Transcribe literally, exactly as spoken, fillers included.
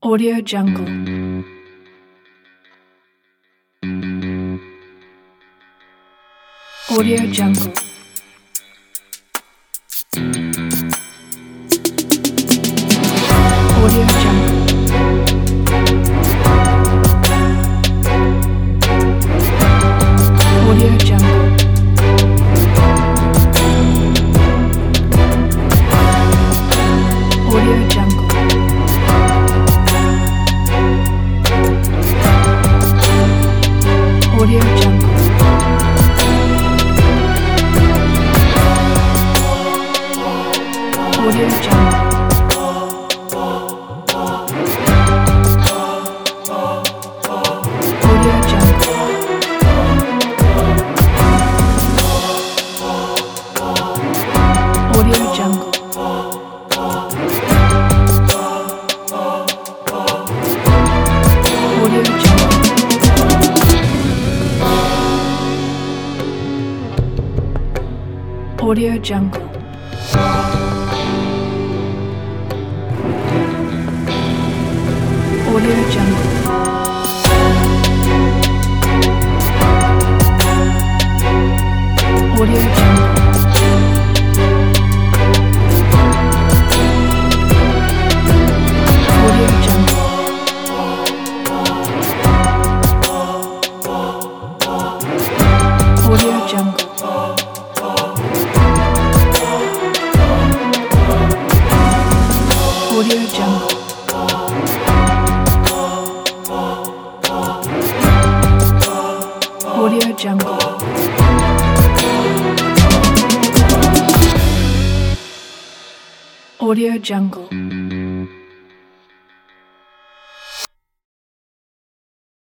Audio Jungle. Audio Jungle. Audio Jungle. Audio Jungle. Audio Jungle. Audio Jungle. Audio Jungle. Audio Jungle. Audio Jungle. Audio Jungle. Audio Jungle. Audio Jungle. Audio Jungle. Audio Jungle. Audio Jungle. Audio Jungle. Audio Jungle. Audio Jungle.